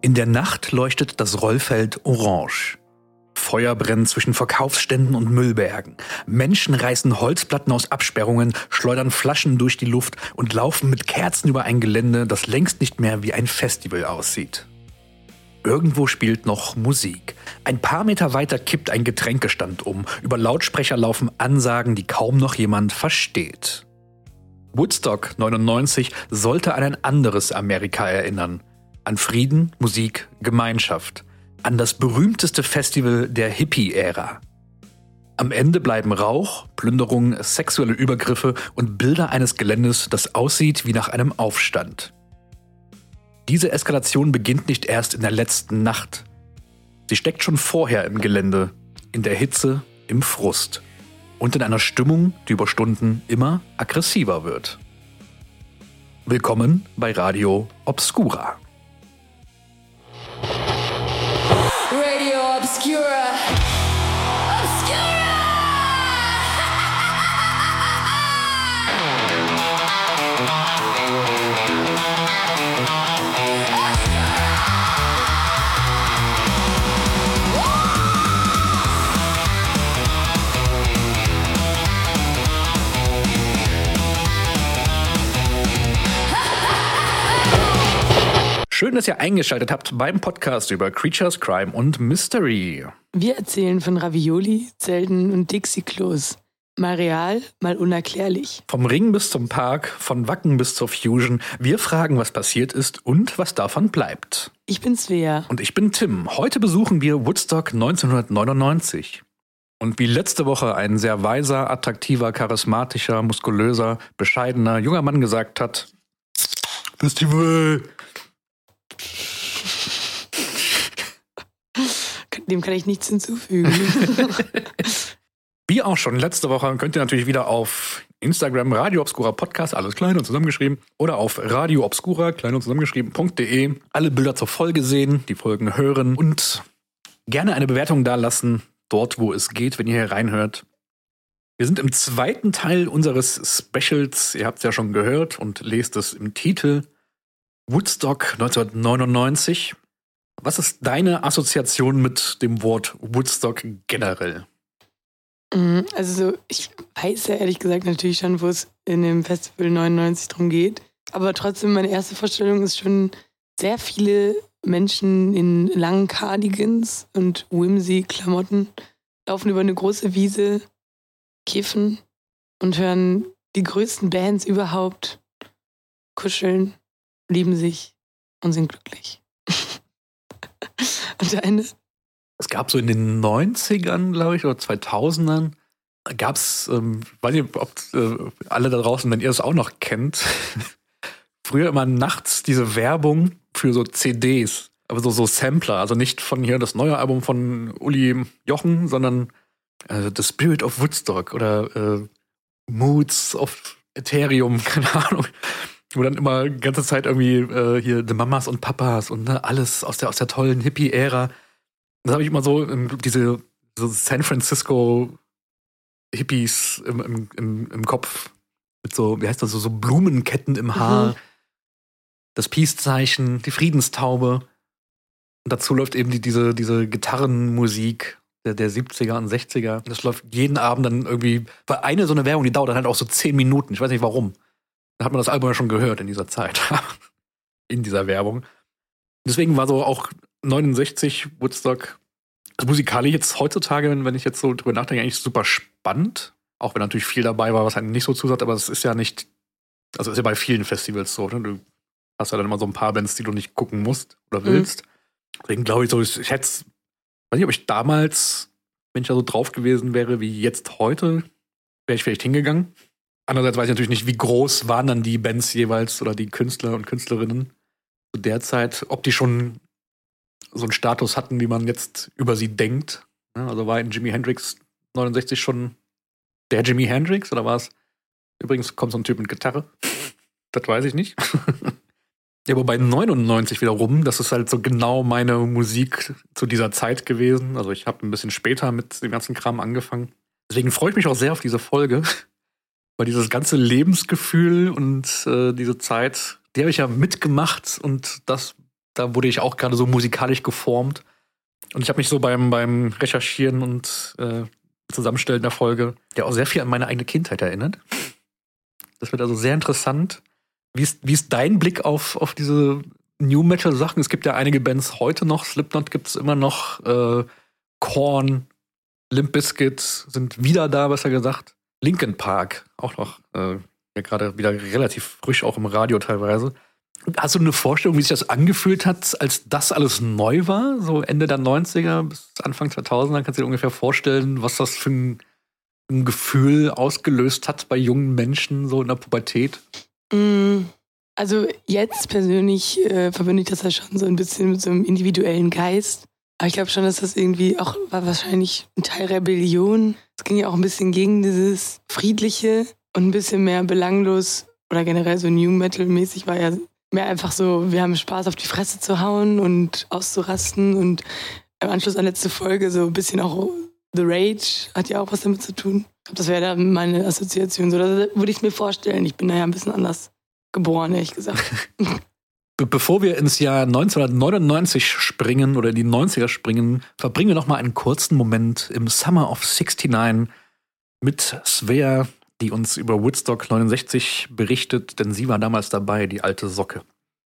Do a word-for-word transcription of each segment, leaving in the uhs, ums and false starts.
In der Nacht leuchtet das Rollfeld orange. Feuer brennt zwischen Verkaufsständen und Müllbergen. Menschen reißen Holzplatten aus Absperrungen, schleudern Flaschen durch die Luft und laufen mit Kerzen über ein Gelände, das längst nicht mehr wie ein Festival aussieht. Irgendwo spielt noch Musik. Ein paar Meter weiter kippt ein Getränkestand um. Über Lautsprecher laufen Ansagen, die kaum noch jemand versteht. Woodstock neunundneunzig sollte an ein anderes Amerika erinnern. An Frieden, Musik, Gemeinschaft. An das berühmteste Festival der Hippie-Ära. Am Ende bleiben Rauch, Plünderung, sexuelle Übergriffe und Bilder eines Geländes, das aussieht wie nach einem Aufstand. Diese Eskalation beginnt nicht erst in der letzten Nacht. Sie steckt schon vorher im Gelände, in der Hitze, im Frust und in einer Stimmung, die über Stunden immer aggressiver wird. Willkommen bei Radio Obscura. Radio Obscura. Obscura! Schön, dass ihr eingeschaltet habt beim Podcast über Creatures, Crime und Mystery. Wir erzählen von Ravioli, Zelten und Dixie-Klos. Mal real, mal unerklärlich. Vom Ring bis zum Park, von Wacken bis zur Fusion. Wir fragen, was passiert ist und was davon bleibt. Ich bin Svea. Und ich bin Tim. Heute besuchen wir Woodstock neunzehnhundertneunundneunzig. Und wie letzte Woche ein sehr weiser, attraktiver, charismatischer, muskulöser, bescheidener junger Mann gesagt hat: Festival! Dem kann ich nichts hinzufügen. Wie auch schon letzte Woche könnt ihr natürlich wieder auf Instagram Radio Obscura Podcast, alles klein und zusammengeschrieben, oder auf Radio Obscura, klein und zusammengeschrieben.de alle Bilder zur Folge sehen, die Folgen hören und gerne eine Bewertung dalassen, dort wo es geht, wenn ihr hier reinhört. Wir sind im zweiten Teil unseres Specials, ihr habt es ja schon gehört und lest es im Titel, Woodstock neunzehnhundertneunundneunzig. Was ist deine Assoziation mit dem Wort Woodstock generell? Also ich weiß ja ehrlich gesagt natürlich schon, wo es in dem Festival neunundneunzig drum geht. Aber trotzdem, meine erste Vorstellung ist schon sehr viele Menschen in langen Cardigans und Whimsy-Klamotten laufen über eine große Wiese, kiffen und hören die größten Bands überhaupt, kuscheln, lieben sich und sind glücklich. Und deine? Es gab so in den neunzigern, glaube ich, oder zweitausendern, gab es, ähm, weiß nicht, ob äh, alle da draußen, wenn ihr es auch noch kennt, früher immer nachts diese Werbung für so C Ds, aber so, so Sampler, also nicht von hier das neue Album von Uli Jochen, sondern äh, The Spirit of Woodstock oder äh, Moods of Ethereum, keine Ahnung. Wo dann immer die ganze Zeit irgendwie äh, hier die Mamas und Papas und ne, alles aus der, aus der tollen Hippie-Ära. Das habe ich immer so, ähm, diese so San Francisco Hippies im, im, im, im Kopf. Mit so, wie heißt das, so, so Blumenketten im Haar. Mhm. Das Peace-Zeichen, die Friedenstaube. Und dazu läuft eben die, diese, diese Gitarrenmusik der, der siebziger und sechziger. Das läuft jeden Abend dann irgendwie, weil eine so eine Werbung, die dauert dann halt auch so zehn Minuten. Ich weiß nicht warum. Da hat man das Album ja schon gehört in dieser Zeit. In dieser Werbung. Deswegen war so auch neunundsechzig Woodstock, also musikalisch jetzt heutzutage, wenn ich jetzt so drüber nachdenke, eigentlich super spannend. Auch wenn natürlich viel dabei war, was einem nicht so zusagt, aber es ist ja nicht, also ist ja bei vielen Festivals so, ne? Du hast ja dann immer so ein paar Bands, die du nicht gucken musst oder willst. Mhm. Deswegen glaube ich so, ich hätte, weiß nicht, ob ich damals, wenn ich da so drauf gewesen wäre wie jetzt heute, wäre ich vielleicht hingegangen. Andererseits weiß ich natürlich nicht, wie groß waren dann die Bands jeweils oder die Künstler und Künstlerinnen zu der Zeit, ob die schon so einen Status hatten, wie man jetzt über sie denkt. Also war in Jimi Hendrix neunundsechzig schon der Jimi Hendrix oder war es? Übrigens kommt so ein Typ mit Gitarre. Das weiß ich nicht. Ja, aber bei neunundneunzig wiederum, das ist halt so genau meine Musik zu dieser Zeit gewesen. Also ich habe ein bisschen später mit dem ganzen Kram angefangen. Deswegen freue ich mich auch sehr auf diese Folge. Weil dieses ganze Lebensgefühl und äh, diese Zeit, die habe ich ja mitgemacht und das da wurde ich auch gerade so musikalisch geformt. Und ich habe mich so beim, beim Recherchieren und äh, Zusammenstellen der Folge ja auch sehr viel an meine eigene Kindheit erinnert. Das wird also sehr interessant. Wie ist, wie ist dein Blick auf, auf diese New-Metal-Sachen? Es gibt ja einige Bands heute noch. Slipknot gibt es immer noch. Äh, Korn, Limp Bizkit sind wieder da, besser gesagt. Linkin Park auch noch. Äh, ja, gerade wieder relativ frisch, auch im Radio teilweise. Hast du eine Vorstellung, wie sich das angefühlt hat, als das alles neu war? So Ende der neunziger bis Anfang zweitausender. Kannst du dir ungefähr vorstellen, was das für ein, ein Gefühl ausgelöst hat bei jungen Menschen so in der Pubertät? Also jetzt persönlich äh, verbinde ich das ja schon so ein bisschen mit so einem individuellen Geist. Aber ich glaube schon, dass das irgendwie auch war wahrscheinlich ein Teil Rebellion. Es ging ja auch ein bisschen gegen dieses Friedliche und ein bisschen mehr belanglos oder generell so New Metal-mäßig war ja mehr einfach so, wir haben Spaß auf die Fresse zu hauen und auszurasten und im Anschluss an letzte Folge so ein bisschen auch The Rage hat ja auch was damit zu tun. Ich glaube, das wäre da meine Assoziation. So, das würde ich mir vorstellen. Ich bin da ja ein bisschen anders geboren, ehrlich gesagt. Be- bevor wir ins Jahr neunzehnhundertneunundneunzig springen oder in die neunziger springen, verbringen wir noch mal einen kurzen Moment im Summer of sixty-nine mit Svea, die uns über Woodstock neunundsechzig berichtet, denn sie war damals dabei, die alte Socke.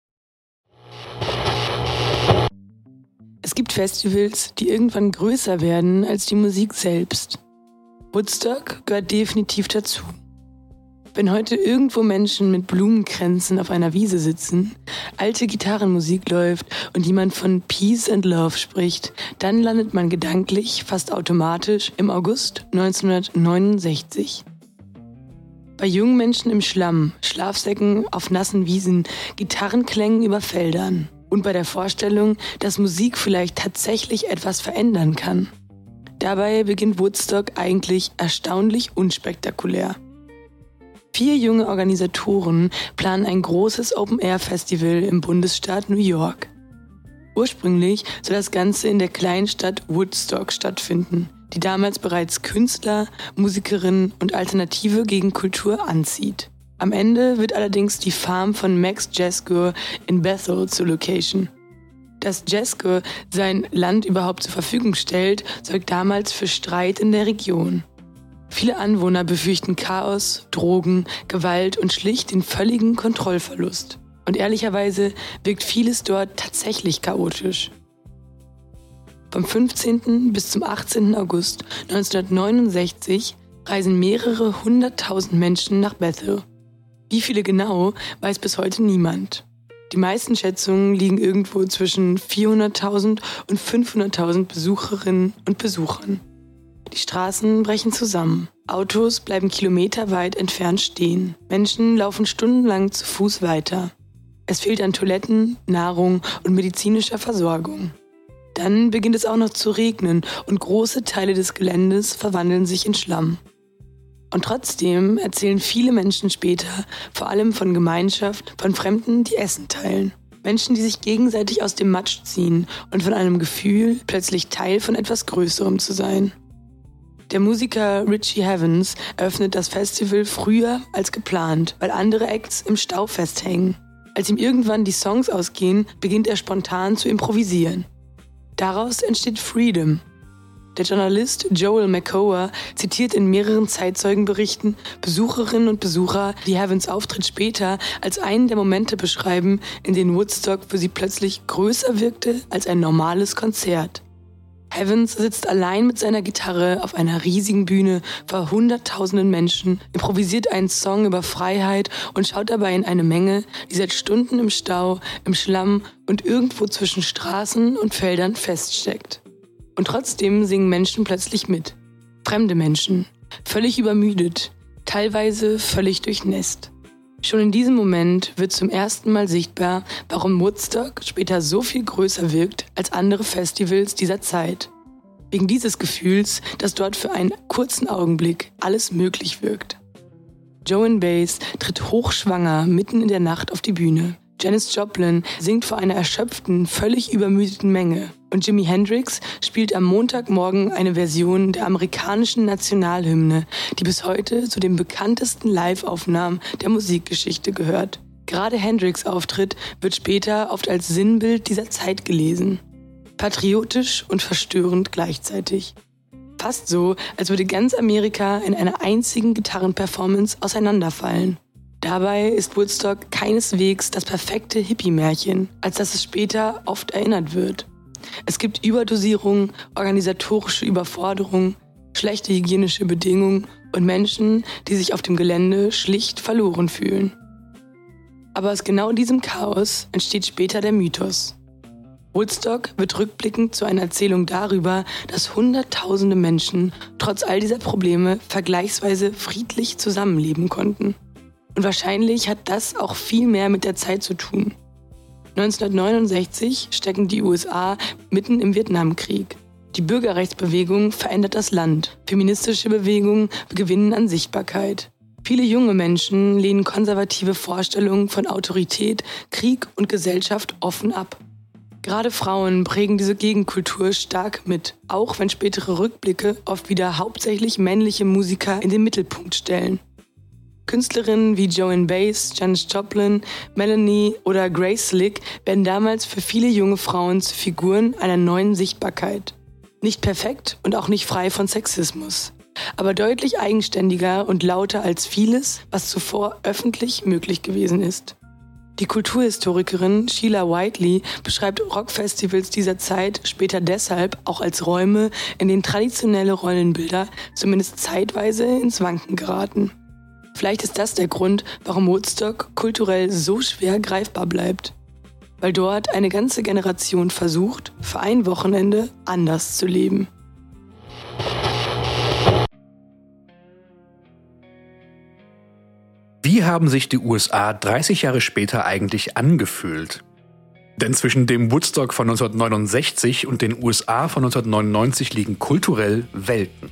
Es gibt Festivals, die irgendwann größer werden als die Musik selbst. Woodstock gehört definitiv dazu. Wenn heute irgendwo Menschen mit Blumenkränzen auf einer Wiese sitzen, alte Gitarrenmusik läuft und jemand von Peace and Love spricht, dann landet man gedanklich fast automatisch im August neunzehnhundertneunundsechzig. Bei jungen Menschen im Schlamm, Schlafsäcken auf nassen Wiesen, Gitarrenklängen über Feldern. Und bei der Vorstellung, dass Musik vielleicht tatsächlich etwas verändern kann. Dabei beginnt Woodstock eigentlich erstaunlich unspektakulär. Vier junge Organisatoren planen ein großes Open-Air-Festival im Bundesstaat New York. Ursprünglich soll das Ganze in der kleinen Stadt Woodstock stattfinden, die damals bereits Künstler, Musikerinnen und Alternative gegen Kultur anzieht. Am Ende wird allerdings die Farm von Max Jazzgur in Bethel zur Location. Dass Jazzgur sein Land überhaupt zur Verfügung stellt, sorgt damals für Streit in der Region. Viele Anwohner befürchten Chaos, Drogen, Gewalt und schlicht den völligen Kontrollverlust. Und ehrlicherweise wirkt vieles dort tatsächlich chaotisch. Vom fünfzehnten bis zum achtzehnten August neunzehnhundertneunundsechzig reisen mehrere hunderttausend Menschen nach Bethel. Wie viele genau, weiß bis heute niemand. Die meisten Schätzungen liegen irgendwo zwischen vierhunderttausend und fünfhunderttausend Besucherinnen und Besuchern. Die Straßen brechen zusammen. Autos bleiben kilometerweit entfernt stehen. Menschen laufen stundenlang zu Fuß weiter. Es fehlt an Toiletten, Nahrung und medizinischer Versorgung. Dann beginnt es auch noch zu regnen und große Teile des Geländes verwandeln sich in Schlamm. Und trotzdem erzählen viele Menschen später vor allem von Gemeinschaft, von Fremden, die Essen teilen. Menschen, die sich gegenseitig aus dem Matsch ziehen und von einem Gefühl, plötzlich Teil von etwas Größerem zu sein. Der Musiker Richie Havens eröffnet das Festival früher als geplant, weil andere Acts im Stau festhängen. Als ihm irgendwann die Songs ausgehen, beginnt er spontan zu improvisieren. Daraus entsteht Freedom. Der Journalist Joel McCower zitiert in mehreren Zeitzeugenberichten Besucherinnen und Besucher, die Havens Auftritt später als einen der Momente beschreiben, in denen Woodstock für sie plötzlich größer wirkte als ein normales Konzert. Havens sitzt allein mit seiner Gitarre auf einer riesigen Bühne vor hunderttausenden Menschen, improvisiert einen Song über Freiheit und schaut dabei in eine Menge, die seit Stunden im Stau, im Schlamm und irgendwo zwischen Straßen und Feldern feststeckt. Und trotzdem singen Menschen plötzlich mit. Fremde Menschen, völlig übermüdet, teilweise völlig durchnässt. Schon in diesem Moment wird zum ersten Mal sichtbar, warum Woodstock später so viel größer wirkt als andere Festivals dieser Zeit. Wegen dieses Gefühls, dass dort für einen kurzen Augenblick alles möglich wirkt. Joan Baez tritt hochschwanger mitten in der Nacht auf die Bühne. Janis Joplin singt vor einer erschöpften, völlig übermüdeten Menge. Und Jimi Hendrix spielt am Montagmorgen eine Version der amerikanischen Nationalhymne, die bis heute zu den bekanntesten Live-Aufnahmen der Musikgeschichte gehört. Gerade Hendrix' Auftritt wird später oft als Sinnbild dieser Zeit gelesen. Patriotisch und verstörend gleichzeitig. Fast so, als würde ganz Amerika in einer einzigen Gitarrenperformance auseinanderfallen. Dabei ist Woodstock keineswegs das perfekte Hippie-Märchen, als dass es später oft erinnert wird. Es gibt Überdosierung, organisatorische Überforderung, schlechte hygienische Bedingungen und Menschen, die sich auf dem Gelände schlicht verloren fühlen. Aber aus genau diesem Chaos entsteht später der Mythos. Woodstock wird rückblickend zu einer Erzählung darüber, dass Hunderttausende Menschen trotz all dieser Probleme vergleichsweise friedlich zusammenleben konnten. Und wahrscheinlich hat das auch viel mehr mit der Zeit zu tun. neunzehnhundertneunundsechzig stecken die U S A mitten im Vietnamkrieg. Die Bürgerrechtsbewegung verändert das Land. Feministische Bewegungen gewinnen an Sichtbarkeit. Viele junge Menschen lehnen konservative Vorstellungen von Autorität, Krieg und Gesellschaft offen ab. Gerade Frauen prägen diese Gegenkultur stark mit, auch wenn spätere Rückblicke oft wieder hauptsächlich männliche Musiker in den Mittelpunkt stellen. Künstlerinnen wie Joan Baez, Janis Joplin, Melanie oder Grace Slick werden damals für viele junge Frauen zu Figuren einer neuen Sichtbarkeit. Nicht perfekt und auch nicht frei von Sexismus, aber deutlich eigenständiger und lauter als vieles, was zuvor öffentlich möglich gewesen ist. Die Kulturhistorikerin Sheila Whiteley beschreibt Rockfestivals dieser Zeit später deshalb auch als Räume, in denen traditionelle Rollenbilder zumindest zeitweise ins Wanken geraten. Vielleicht ist das der Grund, warum Woodstock kulturell so schwer greifbar bleibt. Weil dort eine ganze Generation versucht, für ein Wochenende anders zu leben. Wie haben sich die U S A dreißig Jahre später eigentlich angefühlt? Denn zwischen dem Woodstock von neunzehnhundertneunundsechzig und den U S A von neunzehnhundertneunundneunzig liegen kulturell Welten.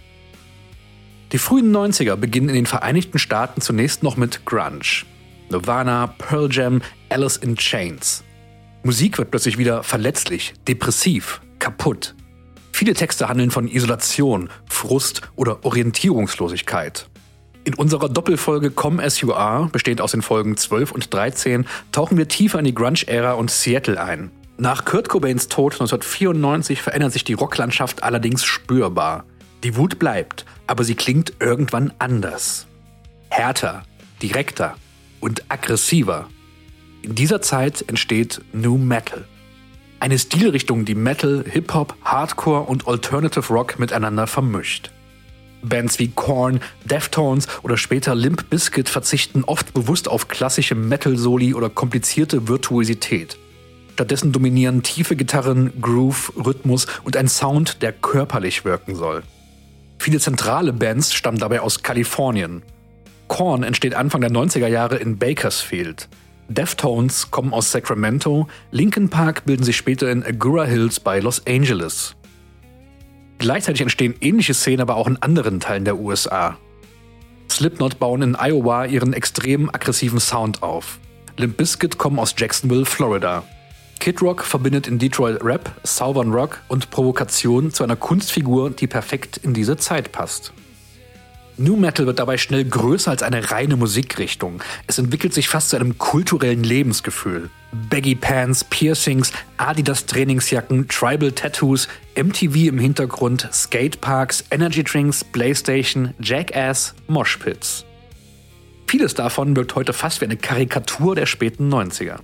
Die frühen neunziger beginnen in den Vereinigten Staaten zunächst noch mit Grunge. Nirvana, Pearl Jam, Alice in Chains. Musik wird plötzlich wieder verletzlich, depressiv, kaputt. Viele Texte handeln von Isolation, Frust oder Orientierungslosigkeit. In unserer Doppelfolge Come As You Are, bestehend aus den Folgen zwölf und dreizehn, tauchen wir tiefer in die Grunge-Ära und Seattle ein. Nach Kurt Cobains Tod neunzehnhundertvierundneunzig verändert sich die Rocklandschaft allerdings spürbar. Die Wut bleibt, aber sie klingt irgendwann anders. Härter, direkter und aggressiver. In dieser Zeit entsteht New Metal. Eine Stilrichtung, die Metal, Hip-Hop, Hardcore und Alternative Rock miteinander vermischt. Bands wie Korn, Deftones oder später Limp Bizkit verzichten oft bewusst auf klassische Metal-Soli oder komplizierte Virtuosität. Stattdessen dominieren tiefe Gitarren, Groove, Rhythmus und ein Sound, der körperlich wirken soll. Viele zentrale Bands stammen dabei aus Kalifornien. Korn entsteht Anfang der neunziger Jahre in Bakersfield. Deftones kommen aus Sacramento, Linkin Park bilden sich später in Agoura Hills bei Los Angeles. Gleichzeitig entstehen ähnliche Szenen aber auch in anderen Teilen der U S A. Slipknot bauen in Iowa ihren extrem aggressiven Sound auf. Limp Bizkit kommen aus Jacksonville, Florida. Kid Rock verbindet in Detroit Rap, Southern Rock und Provokation zu einer Kunstfigur, die perfekt in diese Zeit passt. New Metal wird dabei schnell größer als eine reine Musikrichtung. Es entwickelt sich fast zu einem kulturellen Lebensgefühl. Baggy Pants, Piercings, Adidas-Trainingsjacken, Tribal-Tattoos, M T V im Hintergrund, Skateparks, Energy-Drinks, Playstation, Jackass, Moshpits. Vieles davon wirkt heute fast wie eine Karikatur der späten neunziger.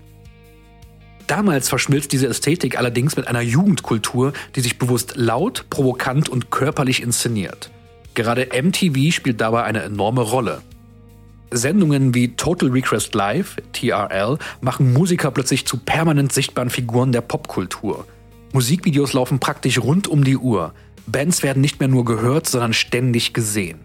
Damals verschmilzt diese Ästhetik allerdings mit einer Jugendkultur, die sich bewusst laut, provokant und körperlich inszeniert. Gerade M T V spielt dabei eine enorme Rolle. Sendungen wie Total Request Live, T R L, machen Musiker plötzlich zu permanent sichtbaren Figuren der Popkultur. Musikvideos laufen praktisch rund um die Uhr. Bands werden nicht mehr nur gehört, sondern ständig gesehen.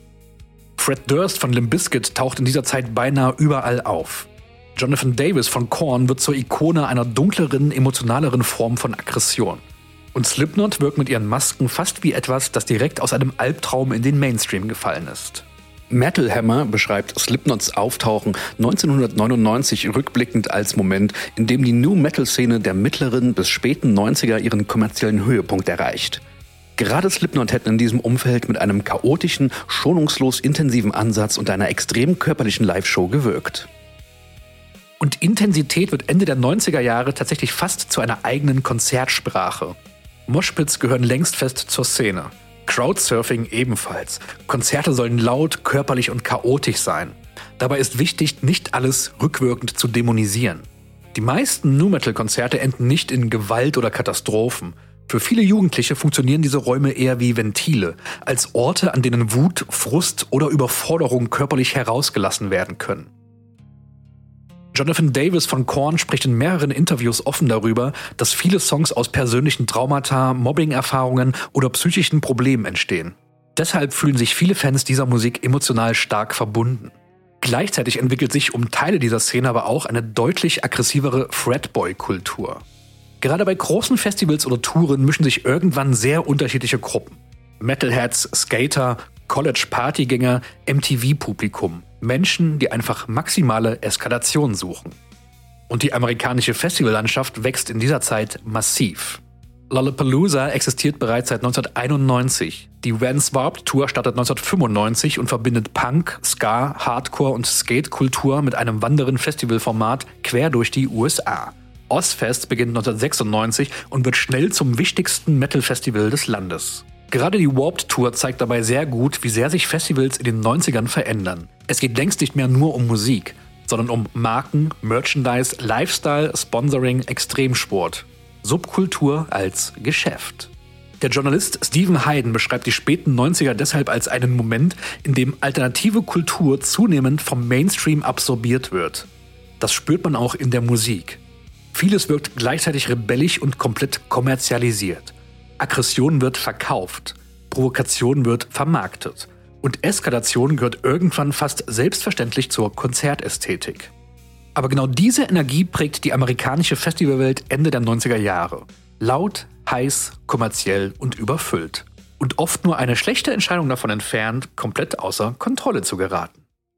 Fred Durst von Limp Bizkit taucht in dieser Zeit beinahe überall auf. Jonathan Davis von Korn wird zur Ikone einer dunkleren, emotionaleren Form von Aggression. Und Slipknot wirkt mit ihren Masken fast wie etwas, das direkt aus einem Albtraum in den Mainstream gefallen ist. Metal Hammer beschreibt Slipknots Auftauchen neunzehnhundertneunundneunzig rückblickend als Moment, in dem die New-Metal-Szene der mittleren bis späten neunziger ihren kommerziellen Höhepunkt erreicht. Gerade Slipknot hätten in diesem Umfeld mit einem chaotischen, schonungslos intensiven Ansatz und einer extrem körperlichen Live-Show gewirkt. Und Intensität wird Ende der neunziger Jahre tatsächlich fast zu einer eigenen Konzertsprache. Moshpits gehören längst fest zur Szene. Crowdsurfing ebenfalls. Konzerte sollen laut, körperlich und chaotisch sein. Dabei ist wichtig, nicht alles rückwirkend zu dämonisieren. Die meisten Nu-Metal-Konzerte enden nicht in Gewalt oder Katastrophen. Für viele Jugendliche funktionieren diese Räume eher wie Ventile, als Orte, an denen Wut, Frust oder Überforderung körperlich herausgelassen werden können. Jonathan Davis von Korn spricht in mehreren Interviews offen darüber, dass viele Songs aus persönlichen Traumata, Mobbing-Erfahrungen oder psychischen Problemen entstehen. Deshalb fühlen sich viele Fans dieser Musik emotional stark verbunden. Gleichzeitig entwickelt sich um Teile dieser Szene aber auch eine deutlich aggressivere Fratboy-Kultur. Gerade bei großen Festivals oder Touren mischen sich irgendwann sehr unterschiedliche Gruppen. Metalheads, Skater, College-Partygänger, M T V-Publikum. Menschen, die einfach maximale Eskalation suchen. Und die amerikanische Festivallandschaft wächst in dieser Zeit massiv. Lollapalooza existiert bereits seit neunzehnhunderteinundneunzig. Die Vans Warped Tour startet neunzehnhundertfünfundneunzig und verbindet Punk, Ska, Hardcore und Skate-Kultur mit einem wandernden Festivalformat quer durch die U S A. Ozzfest beginnt neunzehnhundertsechsundneunzig und wird schnell zum wichtigsten Metal-Festival des Landes. Gerade die Warped Tour zeigt dabei sehr gut, wie sehr sich Festivals in den neunzigern verändern. Es geht längst nicht mehr nur um Musik, sondern um Marken, Merchandise, Lifestyle, Sponsoring, Extremsport. Subkultur als Geschäft. Der Journalist Steven Hayden beschreibt die späten neunziger deshalb als einen Moment, in dem alternative Kultur zunehmend vom Mainstream absorbiert wird. Das spürt man auch in der Musik. Vieles wirkt gleichzeitig rebellisch und komplett kommerzialisiert. Aggression wird verkauft, Provokation wird vermarktet und Eskalation gehört irgendwann fast selbstverständlich zur Konzertästhetik. Aber genau diese Energie prägt die amerikanische Festivalwelt Ende der neunziger Jahre. Laut, heiß, kommerziell und überfüllt. Und oft nur eine schlechte Entscheidung davon entfernt, komplett außer Kontrolle zu geraten.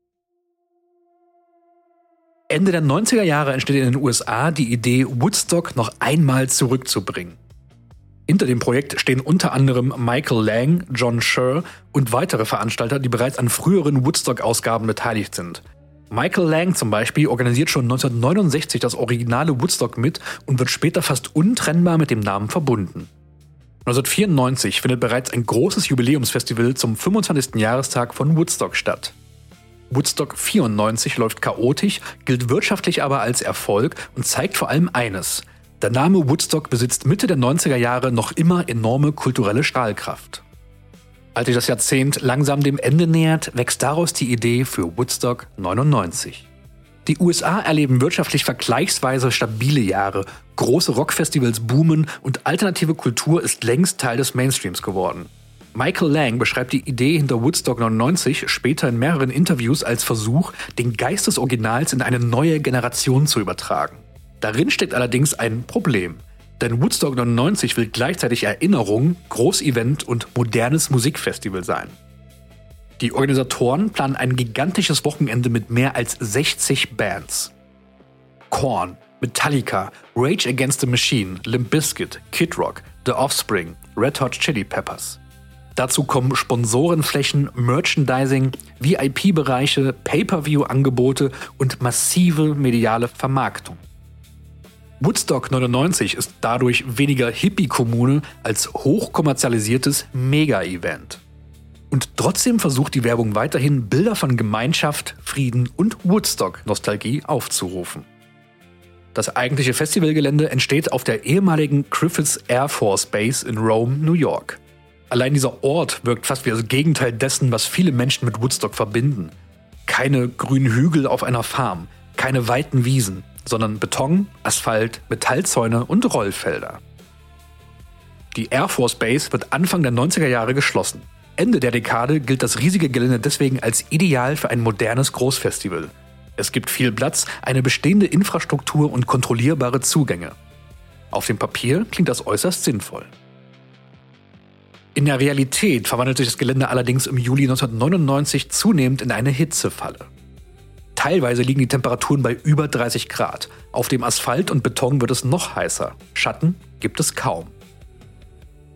Ende der neunziger Jahre entsteht in den U S A die Idee, Woodstock noch einmal zurückzubringen. Hinter dem Projekt stehen unter anderem Michael Lang, John Scher und weitere Veranstalter, die bereits an früheren Woodstock-Ausgaben beteiligt sind. Michael Lang zum Beispiel organisiert schon neunzehnhundertneunundsechzig das originale Woodstock mit und wird später fast untrennbar mit dem Namen verbunden. neunzehnhundertvierundneunzig findet bereits ein großes Jubiläumsfestival zum fünfundzwanzigsten Jahrestag von Woodstock statt. Woodstock vierundneunzig läuft chaotisch, gilt wirtschaftlich aber als Erfolg und zeigt vor allem eines: Der Name Woodstock besitzt Mitte der neunziger Jahre noch immer enorme kulturelle Strahlkraft. Als sich das Jahrzehnt langsam dem Ende nähert, wächst daraus die Idee für Woodstock neunundneunzig. Die U S A erleben wirtschaftlich vergleichsweise stabile Jahre, große Rockfestivals boomen und alternative Kultur ist längst Teil des Mainstreams geworden. Michael Lang beschreibt die Idee hinter Woodstock neunundneunzig später in mehreren Interviews als Versuch, den Geist des Originals in eine neue Generation zu übertragen. Darin steckt allerdings ein Problem. Denn Woodstock neunundneunzig will gleichzeitig Erinnerung, Großevent und modernes Musikfestival sein. Die Organisatoren planen ein gigantisches Wochenende mit mehr als sechzig Bands. Korn, Metallica, Rage Against the Machine, Limp Bizkit, Kid Rock, The Offspring, Red Hot Chili Peppers. Dazu kommen Sponsorenflächen, Merchandising, V I P-Bereiche, Pay-Per-View-Angebote und massive mediale Vermarktung. Woodstock neunundneunzig ist dadurch weniger Hippie-Kommune als hochkommerzialisiertes Mega-Event. Und trotzdem versucht die Werbung weiterhin, Bilder von Gemeinschaft, Frieden und Woodstock-Nostalgie aufzurufen. Das eigentliche Festivalgelände entsteht auf der ehemaligen Griffiths Air Force Base in Rome, New York. Allein dieser Ort wirkt fast wie das Gegenteil dessen, was viele Menschen mit Woodstock verbinden. Keine grünen Hügel auf einer Farm, keine weiten Wiesen, sondern Beton, Asphalt, Metallzäune und Rollfelder. Die Air Force Base wird Anfang der neunziger Jahre geschlossen. Ende der Dekade gilt das riesige Gelände deswegen als ideal für ein modernes Großfestival. Es gibt viel Platz, eine bestehende Infrastruktur und kontrollierbare Zugänge. Auf dem Papier klingt das äußerst sinnvoll. In der Realität verwandelt sich das Gelände allerdings im Juli neunzehnhundertneunundneunzig zunehmend in eine Hitzefalle. Teilweise liegen die Temperaturen bei über dreißig Grad. Auf dem Asphalt und Beton wird es noch heißer. Schatten gibt es kaum.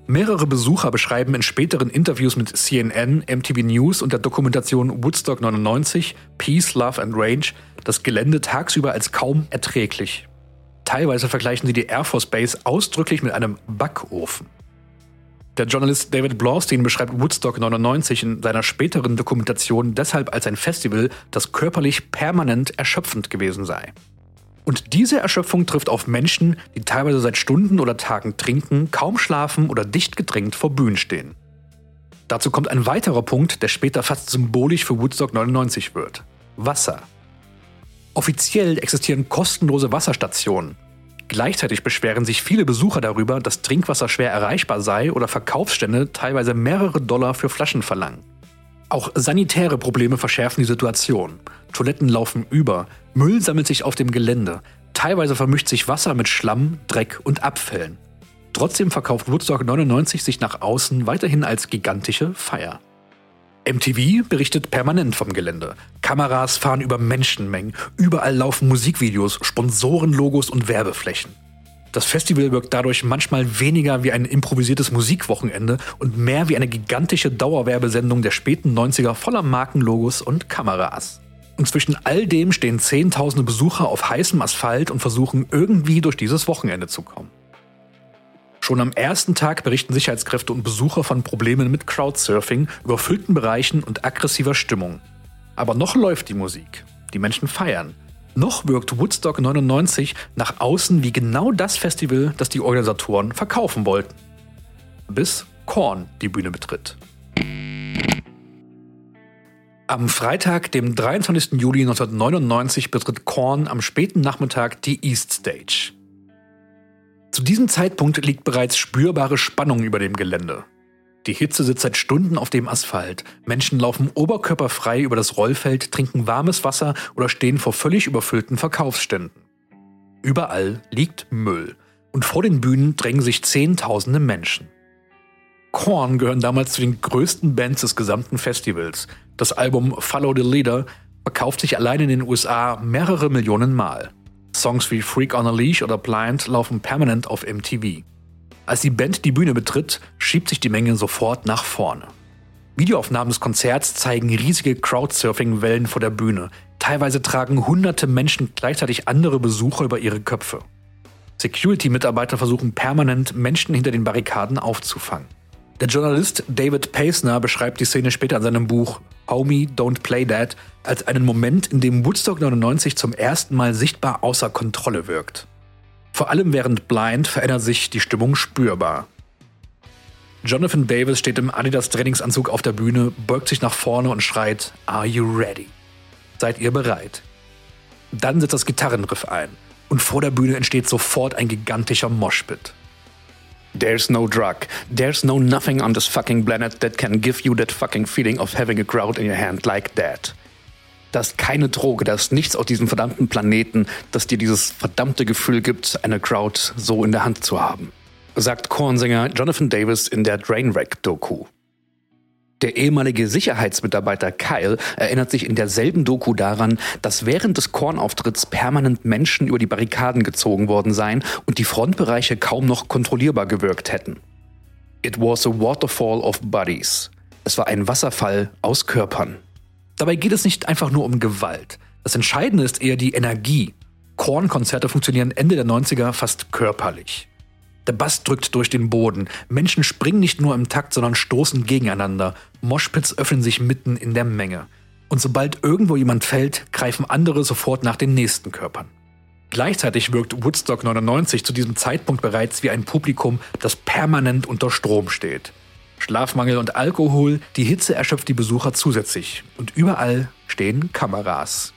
Mehrere Besucher beschreiben in späteren Interviews mit C N N, M T V News und der Dokumentation Woodstock neunundneunzig, Peace, Love and Range das Gelände tagsüber als kaum erträglich. Teilweise vergleichen sie die Air Force Base ausdrücklich mit einem Backofen. Der Journalist David Blaustein beschreibt Woodstock neunundneunzig in seiner späteren Dokumentation deshalb als ein Festival, das körperlich permanent erschöpfend gewesen sei. Und diese Erschöpfung trifft auf Menschen, die teilweise seit Stunden oder Tagen trinken, kaum schlafen oder dicht gedrängt vor Bühnen stehen. Dazu kommt ein weiterer Punkt, der später fast symbolisch für Woodstock neunundneunzig wird: Wasser. Offiziell existieren kostenlose Wasserstationen. Gleichzeitig beschweren sich viele Besucher darüber, dass Trinkwasser schwer erreichbar sei oder Verkaufsstände teilweise mehrere Dollar für Flaschen verlangen. Auch sanitäre Probleme verschärfen die Situation. Toiletten laufen über, Müll sammelt sich auf dem Gelände, teilweise vermischt sich Wasser mit Schlamm, Dreck und Abfällen. Trotzdem verkauft Woodstock neunundneunzig sich nach außen weiterhin als gigantische Feier. M T V berichtet permanent vom Gelände. Kameras fahren über Menschenmengen, überall laufen Musikvideos, Sponsorenlogos und Werbeflächen. Das Festival wirkt dadurch manchmal weniger wie ein improvisiertes Musikwochenende und mehr wie eine gigantische Dauerwerbesendung der späten neunziger voller Markenlogos und Kameras. Und zwischen all dem stehen zehntausende Besucher auf heißem Asphalt und versuchen irgendwie durch dieses Wochenende zu kommen. Schon am ersten Tag berichten Sicherheitskräfte und Besucher von Problemen mit Crowdsurfing, überfüllten Bereichen und aggressiver Stimmung. Aber noch läuft die Musik. Die Menschen feiern. Noch wirkt Woodstock neunundneunzig nach außen wie genau das Festival, das die Organisatoren verkaufen wollten. Bis Korn die Bühne betritt. Am Freitag, dem dreiundzwanzigsten Juli neunzehnhundertneunundneunzig, betritt Korn am späten Nachmittag die East Stage. Zu diesem Zeitpunkt liegt bereits spürbare Spannung über dem Gelände. Die Hitze sitzt seit Stunden auf dem Asphalt. Menschen laufen oberkörperfrei über das Rollfeld, trinken warmes Wasser oder stehen vor völlig überfüllten Verkaufsständen. Überall liegt Müll. Und vor den Bühnen drängen sich Zehntausende Menschen. Korn gehören damals zu den größten Bands des gesamten Festivals. Das Album Follow the Leader verkauft sich allein in den U S A mehrere Millionen Mal. Songs wie Freak on a Leash oder Blind laufen permanent auf M T V. Als die Band die Bühne betritt, schiebt sich die Menge sofort nach vorne. Videoaufnahmen des Konzerts zeigen riesige Crowdsurfing-Wellen vor der Bühne. Teilweise tragen hunderte Menschen gleichzeitig andere Besucher über ihre Köpfe. Security-Mitarbeiter versuchen permanent, Menschen hinter den Barrikaden aufzufangen. Der Journalist David Paisner beschreibt die Szene später in seinem Buch Homie, Don't Play That als einen Moment, in dem Woodstock neunundneunzig zum ersten Mal sichtbar außer Kontrolle wirkt. Vor allem während Blind verändert sich die Stimmung spürbar. Jonathan Davis steht im Adidas-Trainingsanzug auf der Bühne, beugt sich nach vorne und schreit: Are you ready? Seid ihr bereit? Dann setzt das Gitarrenriff ein und vor der Bühne entsteht sofort ein gigantischer Moshpit. There's no drug, there's no nothing on this fucking planet that can give you that fucking feeling of having a crowd in your hand like that. Da ist keine Droge, da ist nichts auf diesem verdammten Planeten, das dir dieses verdammte Gefühl gibt, eine Crowd so in der Hand zu haben, sagt Korn-Sänger Jonathan Davis in der Trainwreck-Doku. Der ehemalige Sicherheitsmitarbeiter Kyle erinnert sich in derselben Doku daran, dass während des Korn-Auftritts permanent Menschen über die Barrikaden gezogen worden seien und die Frontbereiche kaum noch kontrollierbar gewirkt hätten. It was a waterfall of bodies. Es war ein Wasserfall aus Körpern. Dabei geht es nicht einfach nur um Gewalt. Das Entscheidende ist eher die Energie. Korn-Konzerte funktionieren Ende der neunziger fast körperlich. Der Bass drückt durch den Boden. Menschen springen nicht nur im Takt, sondern stoßen gegeneinander. Moshpits öffnen sich mitten in der Menge. Und sobald irgendwo jemand fällt, greifen andere sofort nach den nächsten Körpern. Gleichzeitig wirkt Woodstock neunundneunzig zu diesem Zeitpunkt bereits wie ein Publikum, das permanent unter Strom steht. Schlafmangel und Alkohol, die Hitze erschöpft die Besucher zusätzlich. Und überall stehen Kameras.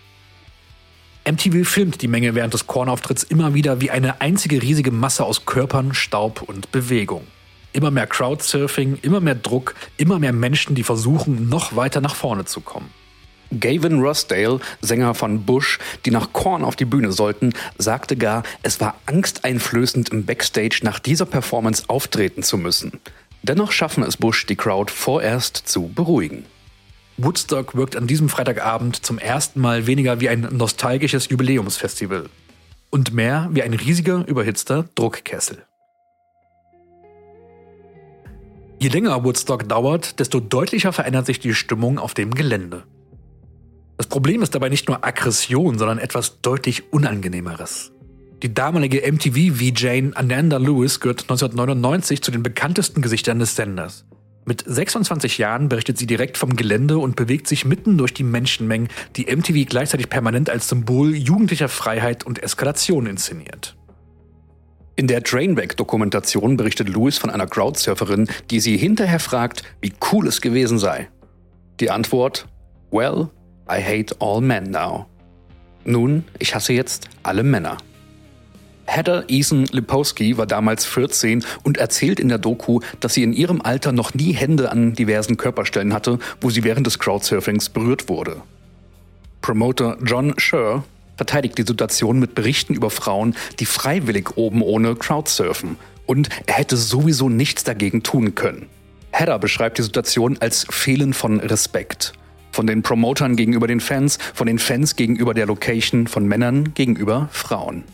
M T V filmt die Menge während des Korn-Auftritts immer wieder wie eine einzige riesige Masse aus Körpern, Staub und Bewegung. Immer mehr Crowdsurfing, immer mehr Druck, immer mehr Menschen, die versuchen, noch weiter nach vorne zu kommen. Gavin Rossdale, Sänger von Bush, die nach Korn auf die Bühne sollten, sagte gar, es war angsteinflößend im Backstage nach dieser Performance auftreten zu müssen. Dennoch schaffen es Bush, die Crowd vorerst zu beruhigen. Woodstock wirkt an diesem Freitagabend zum ersten Mal weniger wie ein nostalgisches Jubiläumsfestival und mehr wie ein riesiger, überhitzter Druckkessel. Je länger Woodstock dauert, desto deutlicher verändert sich die Stimmung auf dem Gelände. Das Problem ist dabei nicht nur Aggression, sondern etwas deutlich Unangenehmeres. Die damalige M T V-V J Ananda Lewis gehört neunzehnhundertneunundneunzig zu den bekanntesten Gesichtern des Senders. Mit sechsundzwanzig Jahren berichtet sie direkt vom Gelände und bewegt sich mitten durch die Menschenmengen, die M T V gleichzeitig permanent als Symbol jugendlicher Freiheit und Eskalation inszeniert. In der Trainwreck-Dokumentation berichtet Lewis von einer Crowdsurferin, die sie hinterher fragt, wie cool es gewesen sei. Die Antwort: Well, I hate all men now. Nun, ich hasse jetzt alle Männer. Heather Eason Lipowski war damals vierzehn und erzählt in der Doku, dass sie in ihrem Alter noch nie Hände an diversen Körperstellen hatte, wo sie während des Crowdsurfings berührt wurde. Promoter John Scher verteidigt die Situation mit Berichten über Frauen, die freiwillig oben ohne Crowdsurfen, und er hätte sowieso nichts dagegen tun können. Heather beschreibt die Situation als Fehlen von Respekt. Von den Promotern gegenüber den Fans, von den Fans gegenüber der Location, von Männern gegenüber Frauen.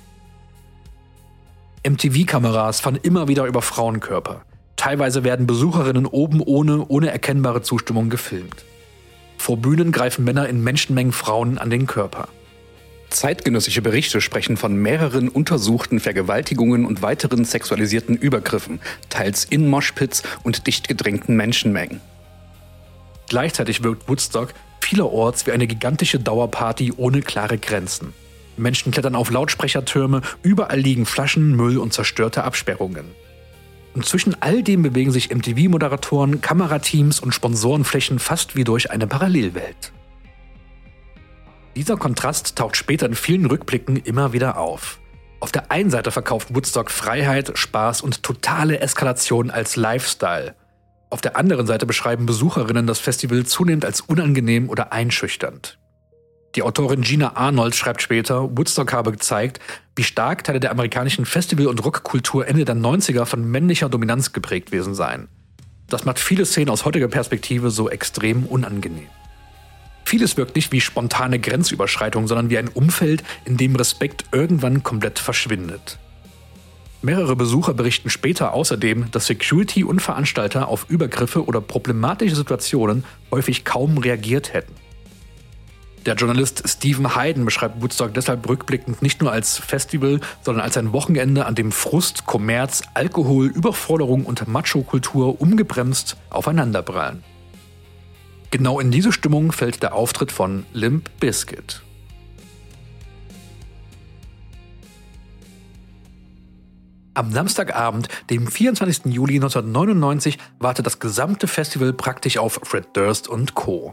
M T V-Kameras fahren immer wieder über Frauenkörper. Teilweise werden Besucherinnen oben ohne, ohne erkennbare Zustimmung gefilmt. Vor Bühnen greifen Männer in Menschenmengen Frauen an den Körper. Zeitgenössische Berichte sprechen von mehreren untersuchten Vergewaltigungen und weiteren sexualisierten Übergriffen, teils in Moshpits und dicht gedrängten Menschenmengen. Gleichzeitig wirkt Woodstock vielerorts wie eine gigantische Dauerparty ohne klare Grenzen. Menschen klettern auf Lautsprechertürme, überall liegen Flaschen, Müll und zerstörte Absperrungen. Und zwischen all dem bewegen sich M T V-Moderatoren, Kamerateams und Sponsorenflächen fast wie durch eine Parallelwelt. Dieser Kontrast taucht später in vielen Rückblicken immer wieder auf. Auf der einen Seite verkauft Woodstock Freiheit, Spaß und totale Eskalation als Lifestyle. Auf der anderen Seite beschreiben Besucherinnen das Festival zunehmend als unangenehm oder einschüchternd. Die Autorin Gina Arnold schreibt später, Woodstock habe gezeigt, wie stark Teile der amerikanischen Festival- und Rockkultur Ende der neunziger von männlicher Dominanz geprägt gewesen seien. Das macht viele Szenen aus heutiger Perspektive so extrem unangenehm. Vieles wirkt nicht wie spontane Grenzüberschreitung, sondern wie ein Umfeld, in dem Respekt irgendwann komplett verschwindet. Mehrere Besucher berichten später außerdem, dass Security und Veranstalter auf Übergriffe oder problematische Situationen häufig kaum reagiert hätten. Der Journalist Stephen Hayden beschreibt Woodstock deshalb rückblickend nicht nur als Festival, sondern als ein Wochenende, an dem Frust, Kommerz, Alkohol, Überforderung und Macho-Kultur ungebremst aufeinanderprallen. Genau in diese Stimmung fällt der Auftritt von Limp Bizkit. Am Samstagabend, dem vierundzwanzigsten Juli neunzehnhundertneunundneunzig, wartet das gesamte Festival praktisch auf Fred Durst und Co.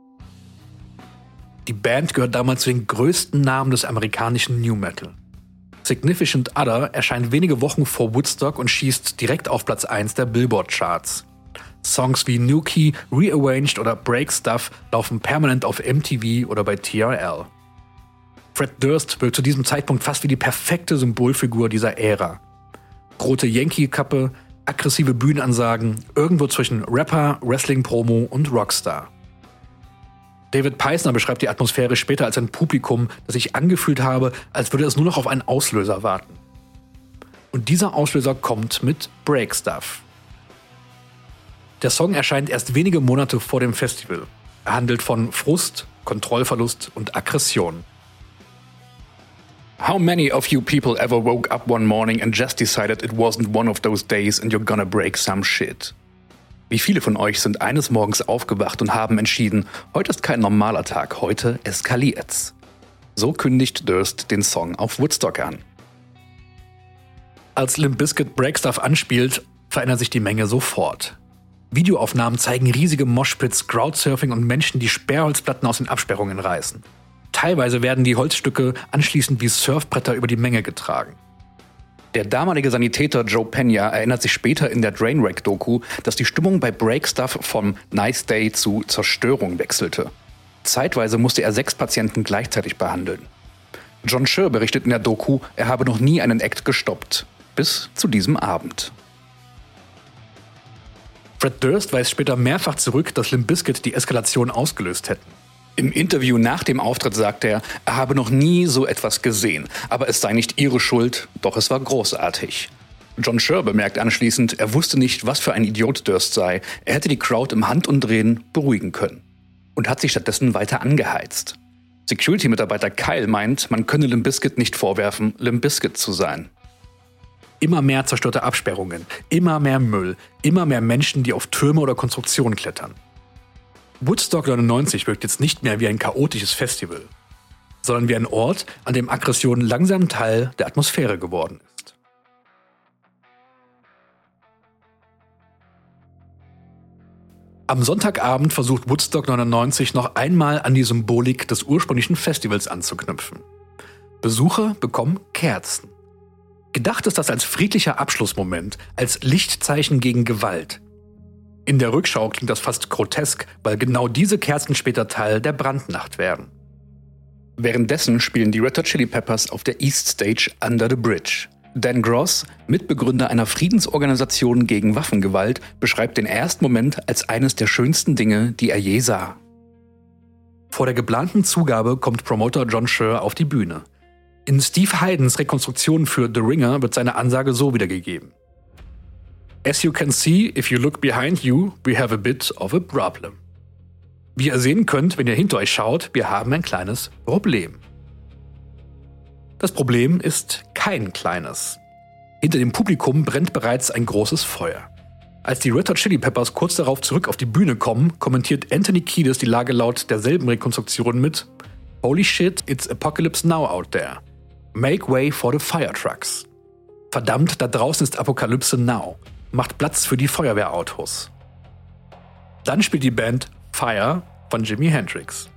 Die Band gehört damals zu den größten Namen des amerikanischen New Metal. Significant Other erscheint wenige Wochen vor Woodstock und schießt direkt auf Platz eins der Billboard-Charts. Songs wie New Key, Rearranged oder Break Stuff laufen permanent auf M T V oder bei T R L. Fred Durst wirkt zu diesem Zeitpunkt fast wie die perfekte Symbolfigur dieser Ära. Rote Yankee-Kappe, aggressive Bühnenansagen, irgendwo zwischen Rapper, Wrestling-Promo und Rockstar. David Peisner beschreibt die Atmosphäre später als ein Publikum, das sich angefühlt habe, als würde es nur noch auf einen Auslöser warten. Und dieser Auslöser kommt mit Break Stuff. Der Song erscheint erst wenige Monate vor dem Festival. Er handelt von Frust, Kontrollverlust und Aggression. How many of you people ever woke up one morning and just decided it wasn't one of those days and you're gonna break some shit? Wie viele von euch sind eines Morgens aufgewacht und haben entschieden, heute ist kein normaler Tag, heute eskaliert's. So kündigt Durst den Song auf Woodstock an. Als Limp Bizkit Break Stuff anspielt, verändert sich die Menge sofort. Videoaufnahmen zeigen riesige Moshpits, Crowdsurfing und Menschen, die Sperrholzplatten aus den Absperrungen reißen. Teilweise werden die Holzstücke anschließend wie Surfbretter über die Menge getragen. Der damalige Sanitäter Joe Pena erinnert sich später in der Trainwreck-Doku, dass die Stimmung bei Break Stuff vom Nice Day zu Zerstörung wechselte. Zeitweise musste er sechs Patienten gleichzeitig behandeln. John Scher berichtet in der Doku, er habe noch nie einen Act gestoppt. Bis zu diesem Abend. Fred Durst weist später mehrfach zurück, dass Limp Bizkit die Eskalation ausgelöst hätten. Im Interview nach dem Auftritt sagt er, er habe noch nie so etwas gesehen, aber es sei nicht ihre Schuld, doch es war großartig. John Schur bemerkt anschließend, er wusste nicht, was für ein Idiot Durst sei. Er hätte die Crowd im Handumdrehen beruhigen können. Und hat sich stattdessen weiter angeheizt. Security-Mitarbeiter Kyle meint, man könne Limp Bizkit nicht vorwerfen, Limp Bizkit zu sein. Immer mehr zerstörte Absperrungen, immer mehr Müll, immer mehr Menschen, die auf Türme oder Konstruktionen klettern. Woodstock neunundneunzig wirkt jetzt nicht mehr wie ein chaotisches Festival, sondern wie ein Ort, an dem Aggression langsam Teil der Atmosphäre geworden ist. Am Sonntagabend versucht Woodstock neunundneunzig noch einmal an die Symbolik des ursprünglichen Festivals anzuknüpfen. Besucher bekommen Kerzen. Gedacht ist das als friedlicher Abschlussmoment, als Lichtzeichen gegen Gewalt. In der Rückschau klingt das fast grotesk, weil genau diese Kerzen später Teil der Brandnacht werden. Währenddessen spielen die Red Hot Chili Peppers auf der East Stage Under the Bridge. Dan Gross, Mitbegründer einer Friedensorganisation gegen Waffengewalt, beschreibt den ersten Moment als eines der schönsten Dinge, die er je sah. Vor der geplanten Zugabe kommt Promoter John Schur auf die Bühne. In Steve Haydns Rekonstruktion für The Ringer wird seine Ansage so wiedergegeben. As you can see, if you look behind you, we have a bit of a problem. Wie ihr sehen könnt, wenn ihr hinter euch schaut, wir haben ein kleines Problem. Das Problem ist kein kleines. Hinter dem Publikum brennt bereits ein großes Feuer. Als die Red Hot Chili Peppers kurz darauf zurück auf die Bühne kommen, kommentiert Anthony Kiedis die Lage laut derselben Rekonstruktion mit Holy shit, it's apocalypse now out there. Make way for the fire trucks. Verdammt, da draußen ist Apokalypse now. Macht Platz für die Feuerwehrautos. Dann spielt die Band Fire von Jimi Hendrix.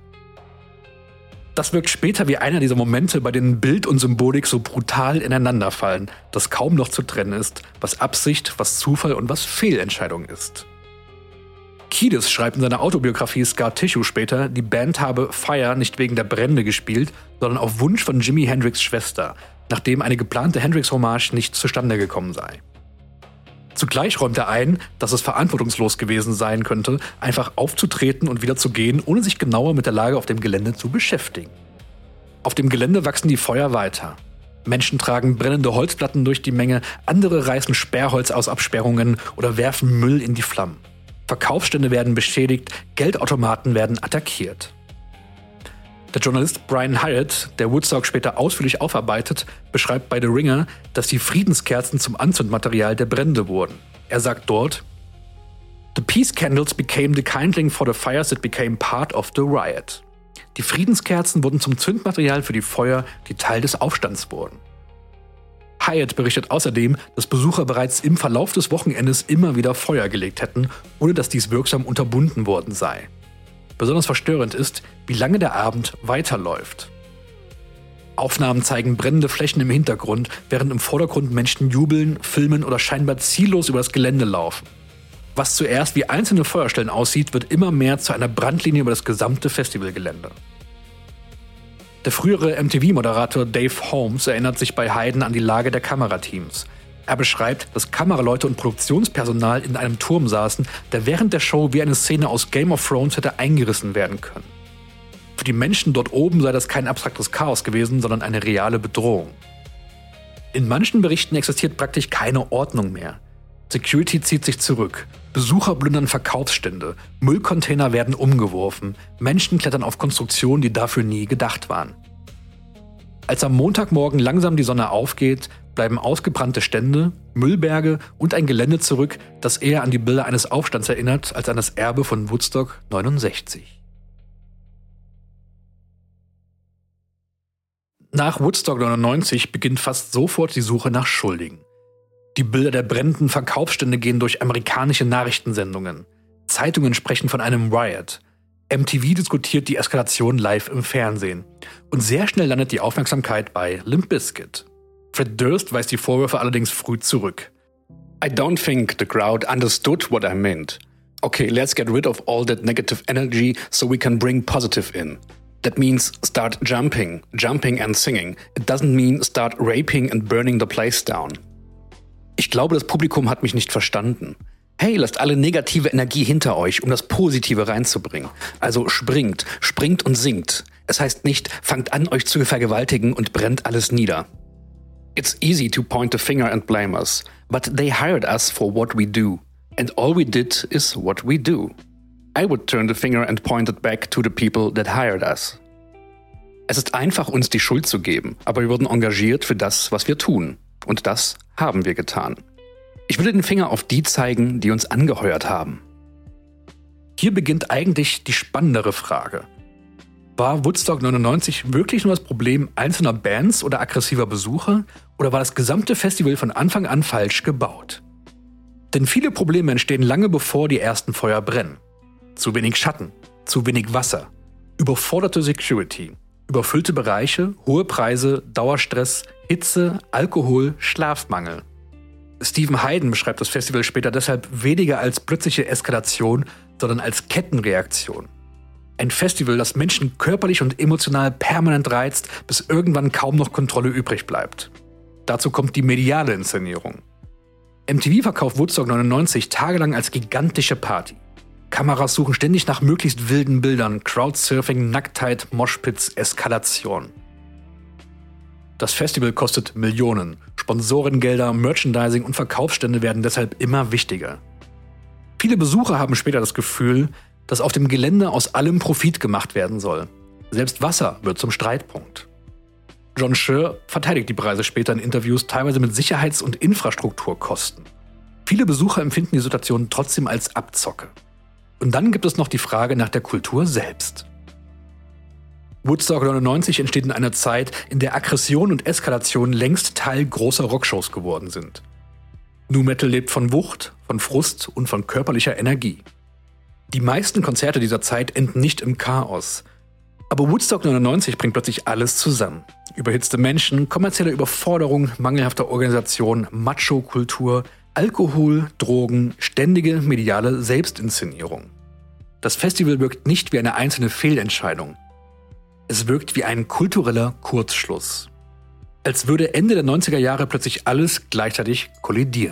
Das wirkt später wie einer dieser Momente, bei denen Bild und Symbolik so brutal ineinanderfallen, dass kaum noch zu trennen ist, was Absicht, was Zufall und was Fehlentscheidung ist. Kiedis schreibt in seiner Autobiografie Scar Tissue später, die Band habe Fire nicht wegen der Brände gespielt, sondern auf Wunsch von Jimi Hendrix' Schwester, nachdem eine geplante Hendrix-Hommage nicht zustande gekommen sei. Zugleich räumt er ein, dass es verantwortungslos gewesen sein könnte, einfach aufzutreten und wieder zu gehen, ohne sich genauer mit der Lage auf dem Gelände zu beschäftigen. Auf dem Gelände wachsen die Feuer weiter. Menschen tragen brennende Holzplatten durch die Menge, andere reißen Sperrholz aus Absperrungen oder werfen Müll in die Flammen. Verkaufsstände werden beschädigt, Geldautomaten werden attackiert. Der Journalist Brian Hyatt, der Woodstock später ausführlich aufarbeitet, beschreibt bei The Ringer, dass die Friedenskerzen zum Anzündmaterial der Brände wurden. Er sagt dort: The peace candles became the kindling for the fires that became part of the riot. Die Friedenskerzen wurden zum Zündmaterial für die Feuer, die Teil des Aufstands wurden. Hyatt berichtet außerdem, dass Besucher bereits im Verlauf des Wochenendes immer wieder Feuer gelegt hätten, ohne dass dies wirksam unterbunden worden sei. Besonders verstörend ist, wie lange der Abend weiterläuft. Aufnahmen zeigen brennende Flächen im Hintergrund, während im Vordergrund Menschen jubeln, filmen oder scheinbar ziellos über das Gelände laufen. Was zuerst wie einzelne Feuerstellen aussieht, wird immer mehr zu einer Brandlinie über das gesamte Festivalgelände. Der frühere M T V-Moderator Dave Holmes erinnert sich bei Hayden an die Lage der Kamerateams. Er beschreibt, dass Kameraleute und Produktionspersonal in einem Turm saßen, der während der Show wie eine Szene aus Game of Thrones hätte eingerissen werden können. Für die Menschen dort oben sei das kein abstraktes Chaos gewesen, sondern eine reale Bedrohung. In manchen Berichten existiert praktisch keine Ordnung mehr. Security zieht sich zurück, Besucher plündern Verkaufsstände, Müllcontainer werden umgeworfen, Menschen klettern auf Konstruktionen, die dafür nie gedacht waren. Als am Montagmorgen langsam die Sonne aufgeht, bleiben ausgebrannte Stände, Müllberge und ein Gelände zurück, das eher an die Bilder eines Aufstands erinnert, als an das Erbe von Woodstock neunundsechzig. Nach Woodstock neunundneunzig beginnt fast sofort die Suche nach Schuldigen. Die Bilder der brennenden Verkaufsstände gehen durch amerikanische Nachrichtensendungen. Zeitungen sprechen von einem Riot. M T V diskutiert die Eskalation live im Fernsehen. Und sehr schnell landet die Aufmerksamkeit bei Limp Bizkit. Fred Durst weist die Vorwürfe allerdings früh zurück. I don't think the crowd understood what I meant. Okay, let's get rid of all that negative energy so we can bring positive in. That means start jumping, jumping and singing. It doesn't mean start raping and burning the place down. Ich glaube, das Publikum hat mich nicht verstanden. Hey, lasst alle negative Energie hinter euch, um das Positive reinzubringen. Also springt, springt und singt. Es heißt nicht, fangt an, euch zu vergewaltigen und brennt alles nieder. It's easy to point the finger and blame us, but they hired us for what we do. And all we did is what we do. I would turn the finger and point it back to the people that hired us. Es ist einfach, uns die Schuld zu geben, aber wir wurden engagiert für das, was wir tun. Und das haben wir getan. Ich würde den Finger auf die zeigen, die uns angeheuert haben. Hier beginnt eigentlich die spannendere Frage. War Woodstock neunundneunzig wirklich nur das Problem einzelner Bands oder aggressiver Besucher? Oder war das gesamte Festival von Anfang an falsch gebaut? Denn viele Probleme entstehen lange bevor die ersten Feuer brennen. Zu wenig Schatten, zu wenig Wasser, überforderte Security, überfüllte Bereiche, hohe Preise, Dauerstress, Hitze, Alkohol, Schlafmangel. Stephen Hayden beschreibt das Festival später deshalb weniger als plötzliche Eskalation, sondern als Kettenreaktion. Ein Festival, das Menschen körperlich und emotional permanent reizt, bis irgendwann kaum noch Kontrolle übrig bleibt. Dazu kommt die mediale Inszenierung. M T V verkauft Woodstock neunundneunzig tagelang als gigantische Party. Kameras suchen ständig nach möglichst wilden Bildern, Crowdsurfing, Nacktheit, Moshpits, Eskalation. Das Festival kostet Millionen. Sponsorengelder, Merchandising und Verkaufsstände werden deshalb immer wichtiger. Viele Besucher haben später das Gefühl, dass auf dem Gelände aus allem Profit gemacht werden soll. Selbst Wasser wird zum Streitpunkt. John Scher verteidigt die Preise später in Interviews teilweise mit Sicherheits- und Infrastrukturkosten. Viele Besucher empfinden die Situation trotzdem als Abzocke. Und dann gibt es noch die Frage nach der Kultur selbst. Woodstock neunundneunzig entsteht in einer Zeit, in der Aggression und Eskalation längst Teil großer Rockshows geworden sind. Nu Metal lebt von Wucht, von Frust und von körperlicher Energie. Die meisten Konzerte dieser Zeit enden nicht im Chaos. Aber Woodstock neunundneunzig bringt plötzlich alles zusammen. Überhitzte Menschen, kommerzielle Überforderung, mangelhafte Organisation, Macho-Kultur, Alkohol, Drogen, ständige mediale Selbstinszenierung. Das Festival wirkt nicht wie eine einzelne Fehlentscheidung. Es wirkt wie ein kultureller Kurzschluss. Als würde Ende der neunziger Jahre plötzlich alles gleichzeitig kollidieren.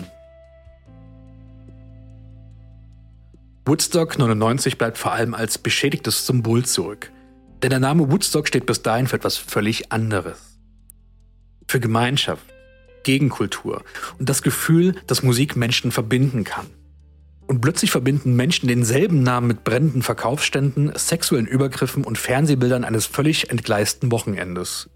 Woodstock neunundneunzig bleibt vor allem als beschädigtes Symbol zurück. Denn der Name Woodstock steht bis dahin für etwas völlig anderes. Für Gemeinschaft, Gegenkultur und das Gefühl, dass Musik Menschen verbinden kann. Und plötzlich verbinden Menschen denselben Namen mit brennenden Verkaufsständen, sexuellen Übergriffen und Fernsehbildern eines völlig entgleisten Wochenendes.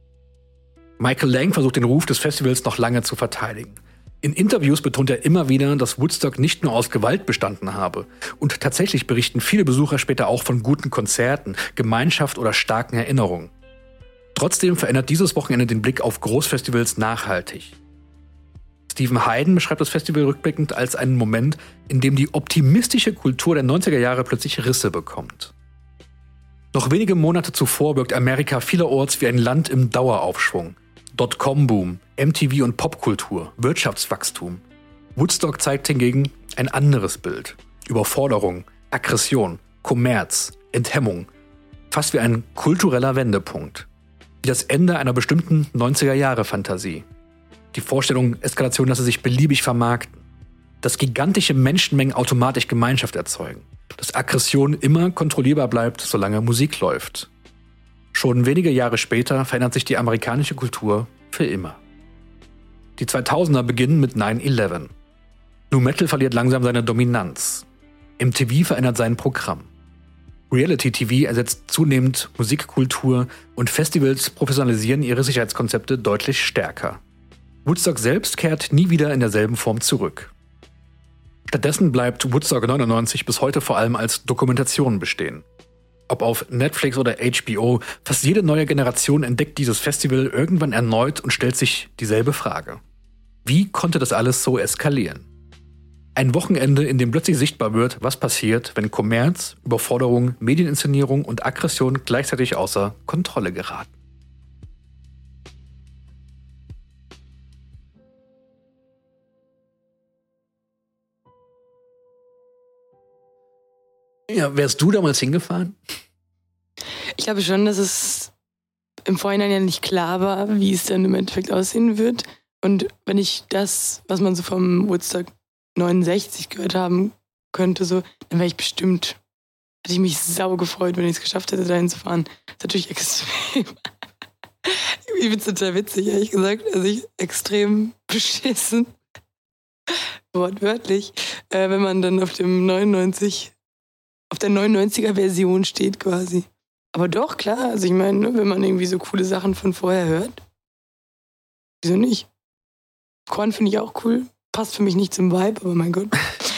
Michael Lang versucht den Ruf des Festivals noch lange zu verteidigen. In Interviews betont er immer wieder, dass Woodstock nicht nur aus Gewalt bestanden habe. Und tatsächlich berichten viele Besucher später auch von guten Konzerten, Gemeinschaft oder starken Erinnerungen. Trotzdem verändert dieses Wochenende den Blick auf Großfestivals nachhaltig. Stephen Hayden beschreibt das Festival rückblickend als einen Moment, in dem die optimistische Kultur der neunziger Jahre plötzlich Risse bekommt. Noch wenige Monate zuvor wirkt Amerika vielerorts wie ein Land im Daueraufschwung. Dotcom-Boom, M T V und Popkultur, Wirtschaftswachstum. Woodstock zeigt hingegen ein anderes Bild. Überforderung, Aggression, Kommerz, Enthemmung. Fast wie ein kultureller Wendepunkt. Wie das Ende einer bestimmten neunziger-Jahre-Fantasie. Die Vorstellung, Eskalation lasse sich beliebig vermarkten. Dass gigantische Menschenmengen automatisch Gemeinschaft erzeugen. Dass Aggression immer kontrollierbar bleibt, solange Musik läuft. Schon wenige Jahre später verändert sich die amerikanische Kultur für immer. Die zweitausender beginnen mit nine eleven. Nu Metal verliert langsam seine Dominanz. M T V verändert sein Programm. Reality-T V ersetzt zunehmend Musikkultur und Festivals professionalisieren ihre Sicherheitskonzepte deutlich stärker. Woodstock selbst kehrt nie wieder in derselben Form zurück. Stattdessen bleibt Woodstock neunundneunzig bis heute vor allem als Dokumentation bestehen. Ob auf Netflix oder H B O, fast jede neue Generation entdeckt dieses Festival irgendwann erneut und stellt sich dieselbe Frage. Wie konnte das alles so eskalieren? Ein Wochenende, in dem plötzlich sichtbar wird, was passiert, wenn Kommerz, Überforderung, Medieninszenierung und Aggression gleichzeitig außer Kontrolle geraten. Ja, wärst du damals hingefahren? Ich glaube schon, dass es im Vorhinein ja nicht klar war, wie es dann im Endeffekt aussehen wird. Und wenn ich das, was man so vom Woodstock neunundsechzig gehört haben könnte, so, dann wäre ich bestimmt, hätte ich mich sau gefreut, wenn ich es geschafft hätte, dahin zu fahren. Das ist natürlich extrem. ich find's total witzig, ehrlich gesagt. Also ich extrem beschissen. Wortwörtlich. Äh, wenn man dann auf dem neunundneunzig, auf der neunundneunziger-Version steht quasi. Aber doch, klar. Also ich meine, wenn man irgendwie so coole Sachen von vorher hört, wieso nicht? Korn finde ich auch cool. Passt für mich nicht zum Vibe, aber mein Gott.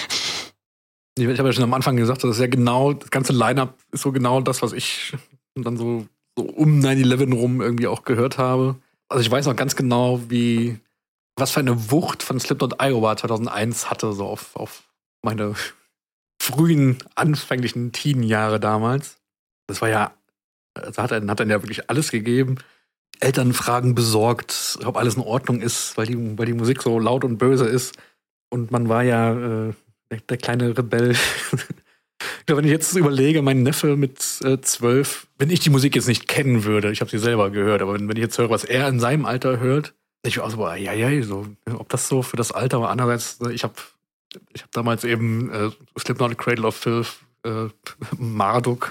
Ich habe ja schon am Anfang gesagt, das ist ja genau, das ganze Line-Up ist so genau das, was ich dann so, so um neun elf rum irgendwie auch gehört habe. Also ich weiß noch ganz genau, wie, was für eine Wucht von Slipknot Iowa zweitausendeins hatte, so auf, auf meine frühen, anfänglichen Teen-Jahre damals. Das war ja, das hat dann, hat dann ja wirklich alles gegeben. Elternfragen besorgt, ob alles in Ordnung ist, weil die, weil die Musik so laut und böse ist. Und man war ja äh, der, der kleine Rebell. Ich glaube, wenn ich jetzt überlege, mein Neffe mit äh, zwölf, wenn ich die Musik jetzt nicht kennen würde, ich habe sie selber gehört, aber wenn, wenn ich jetzt höre, was er in seinem Alter hört, ich war so, boah, ja, ja, so, ob das so für das Alter war. Andererseits, ich habe ich hab damals eben äh, Slipknot, Cradle of Filth, äh, Marduk,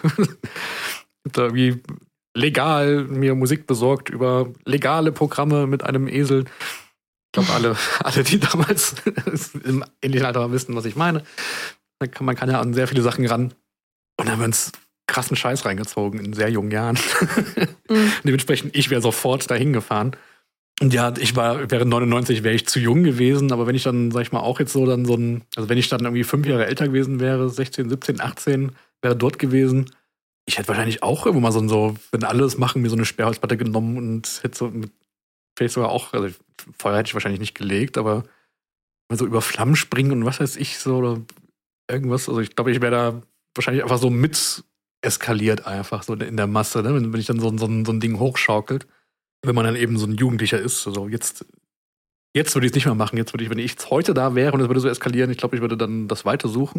da wie legal mir Musik besorgt über legale Programme mit einem Esel. Ich glaube, alle, alle, die damals im ähnlichen Alter wissen, was ich meine. Man kann ja an sehr viele Sachen ran. Und dann haben wir uns krassen Scheiß reingezogen in sehr jungen Jahren. Mhm. Dementsprechend, ich wäre sofort dahin gefahren. Und ja, ich war, während neunundneunzig wäre ich zu jung gewesen, aber wenn ich dann, sag ich mal, auch jetzt so dann so ein, also wenn ich dann irgendwie fünf Jahre älter gewesen wäre, sechzehn, siebzehn, achtzehn, wäre dort gewesen, ich hätte wahrscheinlich auch irgendwo mal so, so wenn alle es machen, mir so eine Sperrholzplatte genommen und hätte so mit, vielleicht sogar auch, also Feuer hätte ich wahrscheinlich nicht gelegt, aber mal so über Flammen springen und was weiß ich so oder irgendwas. Also ich glaube, ich wäre da wahrscheinlich einfach so mit eskaliert einfach so in der Masse, ne? wenn, wenn ich dann so, so, so ein Ding hochschaukelt. Wenn man dann eben so ein Jugendlicher ist. Also jetzt, jetzt würde ich es nicht mehr machen. Jetzt würde ich, wenn ich heute da wäre und es würde so eskalieren, ich glaube, ich würde dann das Weite suchen.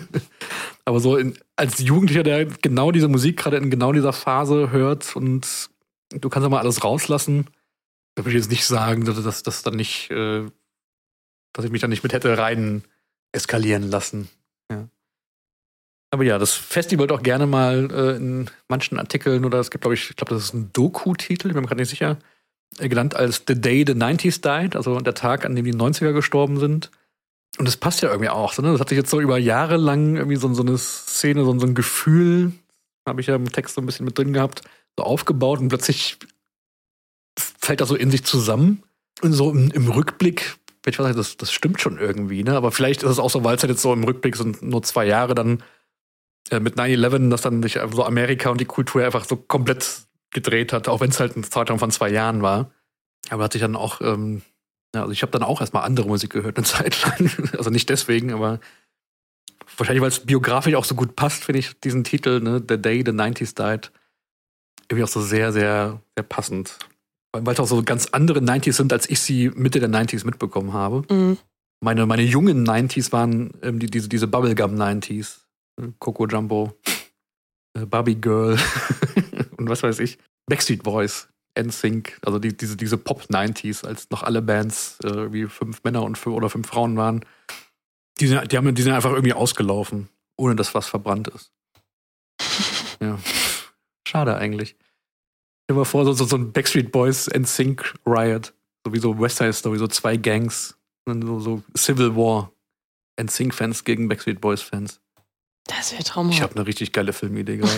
Aber so in, als Jugendlicher, der genau diese Musik gerade in genau dieser Phase hört und du kannst ja mal alles rauslassen, da würde ich jetzt nicht sagen, dass das dass dann nicht, äh, dass ich mich dann nicht mit hätte rein eskalieren lassen. Ja. Aber ja, das Festival wird auch gerne mal äh, in manchen Artikeln oder es gibt, glaube ich, ich glaube, das ist ein Doku-Titel, ich bin mir gerade nicht sicher, äh, genannt als The Day the nineties Died, also der Tag, an dem die neunziger gestorben sind. Und das passt ja irgendwie auch. So, ne? Das hat sich jetzt so über Jahre lang irgendwie so, so eine Szene, so, so ein Gefühl, habe ich ja im Text so ein bisschen mit drin gehabt, so aufgebaut und plötzlich fällt das so in sich zusammen. Und so im, im Rückblick, ich weiß nicht, das, das stimmt schon irgendwie, ne? Aber vielleicht ist es auch so, weil es halt jetzt so im Rückblick sind nur zwei Jahre dann mit neun elf, dass dann sich so Amerika und die Kultur einfach so komplett gedreht hat, auch wenn es halt ein Zeitraum von zwei Jahren war. Aber hat sich dann auch, ähm, ja, also ich habe dann auch erstmal andere Musik gehört eine Zeit lang. Also nicht deswegen, aber wahrscheinlich, weil es biografisch auch so gut passt, finde ich diesen Titel, ne, The Day the nineties Died, irgendwie auch so sehr, sehr, sehr passend. Weil es auch so ganz andere neunziger sind, als ich sie Mitte der neunziger mitbekommen habe. Mhm. Meine, meine jungen neunziger waren ähm, die, diese, diese Bubblegum neunziger. Coco Jumbo, äh, Barbie Girl und was weiß ich. Backstreet Boys, N Sync, also die, diese, diese Pop-neunziger, als noch alle Bands äh, wie fünf Männer und fünf, oder fünf Frauen waren. Die sind, die, haben, die sind einfach irgendwie ausgelaufen, ohne dass was verbrannt ist. Ja, schade eigentlich. Stell dir mal vor, so, so ein Backstreet Boys N Sync Riot, sowieso West Side Story, so zwei Gangs, so, so Civil War, N Sync-Fans gegen Backstreet Boys-Fans. Das wäre traumhaft. Ich habe eine richtig geile Filmidee gerade.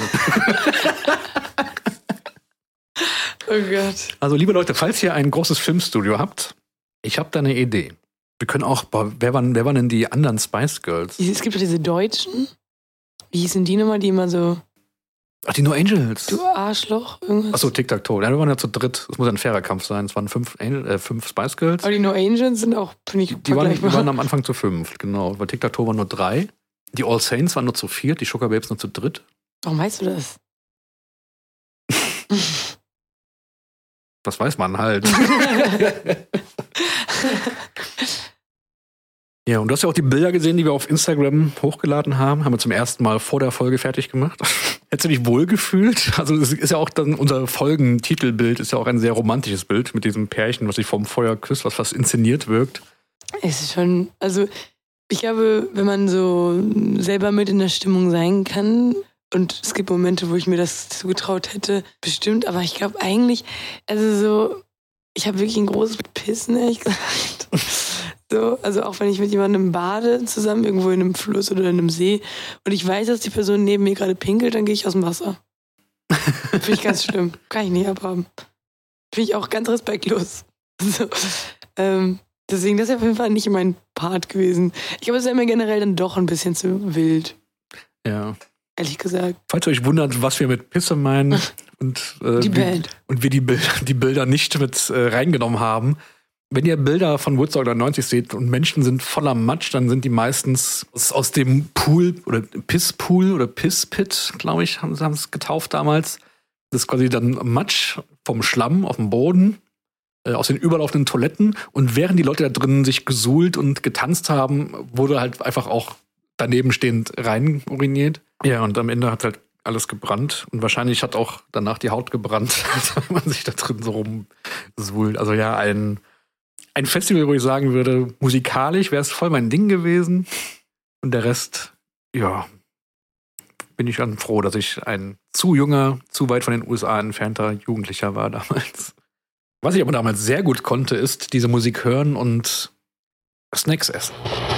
Oh Gott. Also, liebe Leute, falls ihr ein großes Filmstudio habt, ich habe da eine Idee. Wir können auch, wer waren, wer waren denn die anderen Spice Girls? Es gibt ja diese Deutschen. Wie hießen die nochmal, die immer so... Ach, die No Angels. Du Arschloch, irgendwas. Achso, Tic-Tac-Toe. Ja, wir waren ja zu dritt. Es muss ein fairer Kampf sein. Es waren fünf, Angel, äh, fünf Spice Girls. Aber die No Angels sind auch, finde ich, die waren, die waren am Anfang zu fünf, genau. Weil Tic-Tac-Toe waren nur drei. Die All Saints waren nur zu viert, die Sugar Babes nur zu dritt. Warum weißt du das? Das weiß man halt. Ja, und du hast ja auch die Bilder gesehen, die wir auf Instagram hochgeladen haben. Haben wir zum ersten Mal vor der Folge fertig gemacht. Hättest du dich wohlgefühlt? Also es ist ja auch dann, unser Folgentitelbild ist ja auch ein sehr romantisches Bild mit diesem Pärchen, was sich vorm Feuer küsst, was fast inszeniert wirkt. Es ist schon, also ich glaube, wenn man so selber mit in der Stimmung sein kann, Und es gibt Momente, wo ich mir das zugetraut hätte, bestimmt. Aber ich glaube eigentlich, also so, ich habe wirklich ein großes Pissen, ehrlich gesagt. So, also auch wenn ich mit jemandem bade, zusammen irgendwo in einem Fluss oder in einem See und ich weiß, dass die Person neben mir gerade pinkelt, dann gehe ich aus dem Wasser. Finde ich ganz schlimm. Kann ich nicht abhaben. Finde ich auch ganz respektlos. So, ähm, deswegen, das ist auf jeden Fall nicht mein Part gewesen. Ich glaube, es ist mir generell dann doch ein bisschen zu wild. Ja. Ehrlich gesagt. Falls ihr euch wundert, was wir mit Pisse meinen und, äh, die wie, Band. und wir die Bilder, die Bilder nicht mit äh, reingenommen haben. Wenn ihr Bilder von Woodstock neunundneunzig seht und Menschen sind voller Matsch, dann sind die meistens aus, aus dem Pool oder Pisspool oder Pisspit, glaube ich, haben sie es getauft damals. Das ist quasi dann Matsch vom Schlamm auf dem Boden, äh, aus den überlaufenden Toiletten. Und während die Leute da drinnen sich gesuhlt und getanzt haben, wurde halt einfach auch daneben stehend rein uriniert. Ja, und am Ende hat halt alles gebrannt. Und wahrscheinlich hat auch danach die Haut gebrannt, wenn man sich da drin so rumsuhlt. Also ja, ein Ein Festival, wo ich sagen würde, musikalisch wäre es voll mein Ding gewesen. Und der Rest, ja, bin ich dann froh, dass ich ein zu junger, zu weit von den U S A entfernter Jugendlicher war damals. Was ich aber damals sehr gut konnte, ist diese Musik hören und Snacks essen.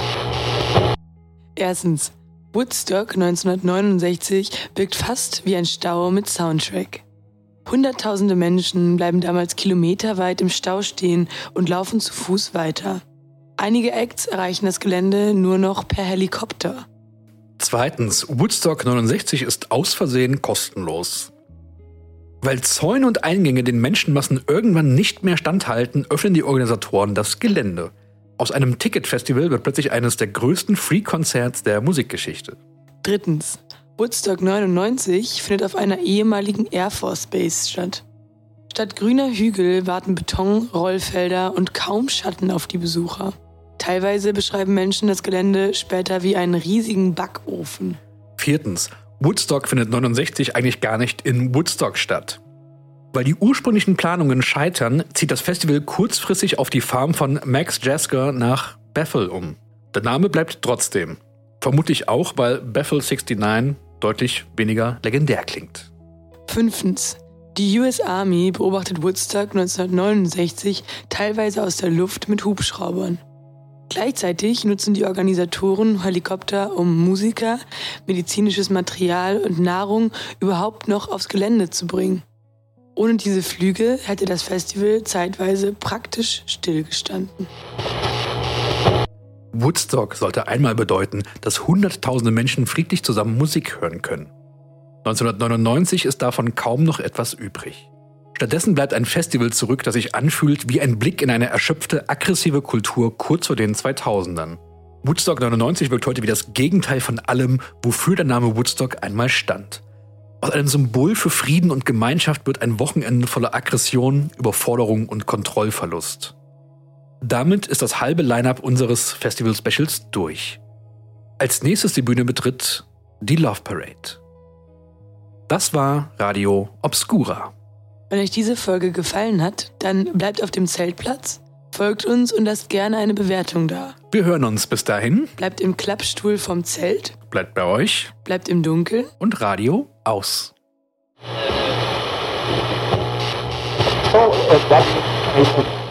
Erstens, Woodstock neunzehnhundertneunundsechzig wirkt fast wie ein Stau mit Soundtrack. Hunderttausende Menschen bleiben damals kilometerweit im Stau stehen und laufen zu Fuß weiter. Einige Acts erreichen das Gelände nur noch per Helikopter. Zweitens, Woodstock neunundsechzig ist aus Versehen kostenlos. Weil Zäune und Eingänge den Menschenmassen irgendwann nicht mehr standhalten, öffnen die Organisatoren das Gelände. Aus einem Ticketfestival wird plötzlich eines der größten Free-Konzerts der Musikgeschichte. Drittens, Woodstock neunundneunzig findet auf einer ehemaligen Air Force Base statt. Statt grüner Hügel warten Beton, Rollfelder und kaum Schatten auf die Besucher. Teilweise beschreiben Menschen das Gelände später wie einen riesigen Backofen. Viertens, Woodstock findet neunundsechzig eigentlich gar nicht in Woodstock statt. Weil die ursprünglichen Planungen scheitern, zieht das Festival kurzfristig auf die Farm von Max Jasker nach Bethel um. Der Name bleibt trotzdem. Vermutlich auch, weil Bethel neunundsechzig deutlich weniger legendär klingt. Fünftens. Die U S Army beobachtet Woodstock neunzehnhundertneunundsechzig teilweise aus der Luft mit Hubschraubern. Gleichzeitig nutzen die Organisatoren Helikopter, um Musiker, medizinisches Material und Nahrung überhaupt noch aufs Gelände zu bringen. Ohne diese Flüge hätte das Festival zeitweise praktisch stillgestanden. Woodstock sollte einmal bedeuten, dass hunderttausende Menschen friedlich zusammen Musik hören können. neunzehnhundertneunundneunzig ist davon kaum noch etwas übrig. Stattdessen bleibt ein Festival zurück, das sich anfühlt wie ein Blick in eine erschöpfte, aggressive Kultur kurz vor den zweitausendern. Woodstock neunundneunzig wirkt heute wie das Gegenteil von allem, wofür der Name Woodstock einmal stand. Aus einem Symbol für Frieden und Gemeinschaft wird ein Wochenende voller Aggression, Überforderung und Kontrollverlust. Damit ist das halbe Line-Up unseres Festival-Specials durch. Als nächstes die Bühne betritt die Love Parade. Das war Radio Obscura. Wenn euch diese Folge gefallen hat, dann bleibt auf dem Zeltplatz, folgt uns und lasst gerne eine Bewertung da. Wir hören uns bis dahin. Bleibt im Klappstuhl vom Zelt. Bleibt bei euch. Bleibt im Dunkeln. Und Radio aus. So, uh, that's